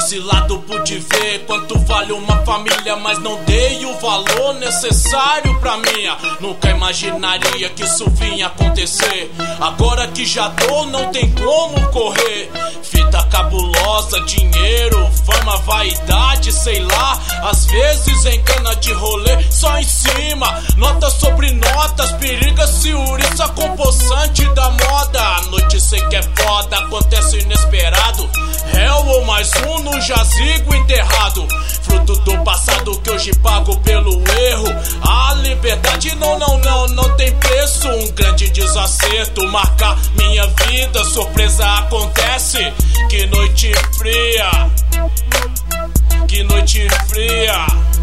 Desse lado pude ver quanto vale uma família, mas não dei o valor necessário pra minha. Nunca imaginaria que isso vinha acontecer. Agora que já dou, não tem como correr. Fita cabulosa, dinheiro, fama, vaidade, sei lá. Às vezes engana de rolê, só em cima. Notas sobre notas, periga-se ouriça com poçante da moda. A noite sei que é foda, acontece inesperado. Réu ou mais um no jazigo enterrado. Fruto do passado que hoje pago pelo erro. A liberdade não tem preço. Um grande desacerto marca minha vida. Surpresa acontece. Que noite fria. Que noite fria.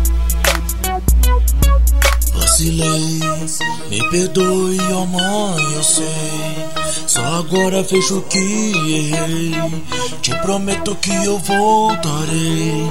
Vacilei, me perdoe, ó mãe, eu sei. Só agora vejo que errei. Te prometo que eu voltarei.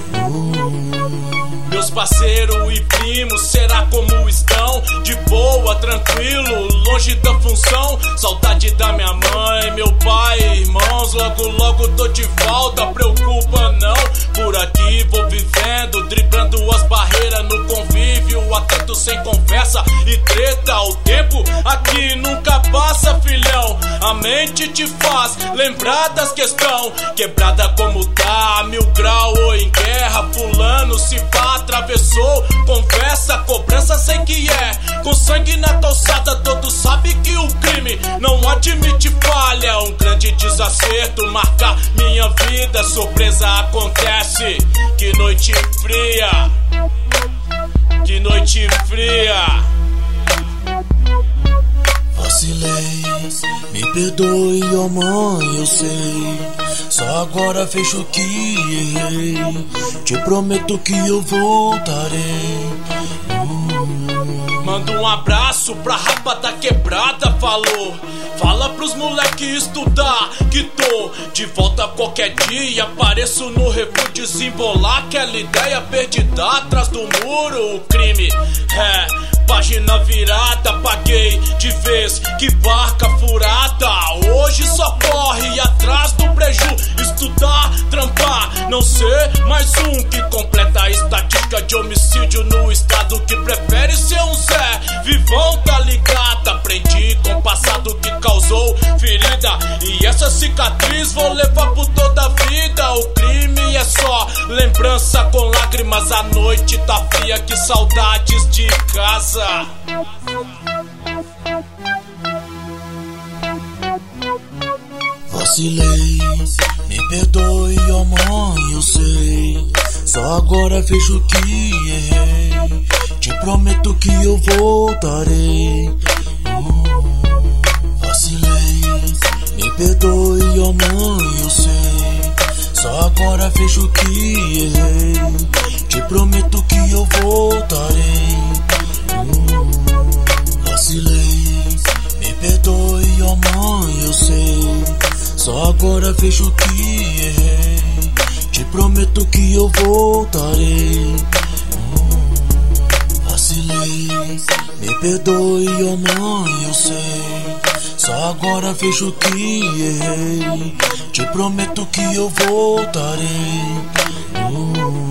Meus parceiros e primos, será como estão? De boa, tranquilo, longe da função. Saudade da minha mãe, meu pai, irmãos. Logo tô de volta, preocupa não. Por aqui vou vivendo, driblando as barreiras no convívio. Atento sem conversa e treta. O tempo aqui nunca passa, filhão. A mente te faz lembrar das questões. Quebrada como tá, 1000 graus ou em guerra. Fulano se pá, atravessou, conversa, cobrança sei que é. Com sangue na calçada, todos sabem que o crime não admite falha. Um grande desacerto marca minha vida. Surpresa acontece. Que noite fria. Que noite fria. Vacilei, me perdoe, ó mãe, eu sei. Só agora vejo que errei. Te prometo que eu voltarei. Manda um abraço pra rapa da quebrada, falou. Fala pros moleque estudar, que tô de volta qualquer dia. Apareço no refúgio, desembolar aquela ideia perdida atrás do muro. O crime é página virada, paguei de vez, que barca furada. Hoje só corre atrás do preju. Estudar, trampar, não ser mais um que completa a estatística de homicídio no estado. Que prefere ser um Zé vivão, tá ligado? Aprendi com o passado que causou ferida, e essa cicatriz vou levar por toda a vida. O crime é só lembrança com lágrimas. A noite tá fria, que saudades de casa. Vacilei, me perdoe, ó mãe, eu sei. Só agora vejo que errei. Te prometo que eu voltarei. Vacilei, me perdoe, ó mãe, eu sei. Só agora vejo que errei. Te prometo que eu voltarei. Vacilei, me perdoe, ó mãe, eu sei. Só agora vejo que errei. Te prometo que eu voltarei. Vacilei, me perdoe, ó mãe, eu sei. Só agora vejo que errei. Te prometo que eu voltarei.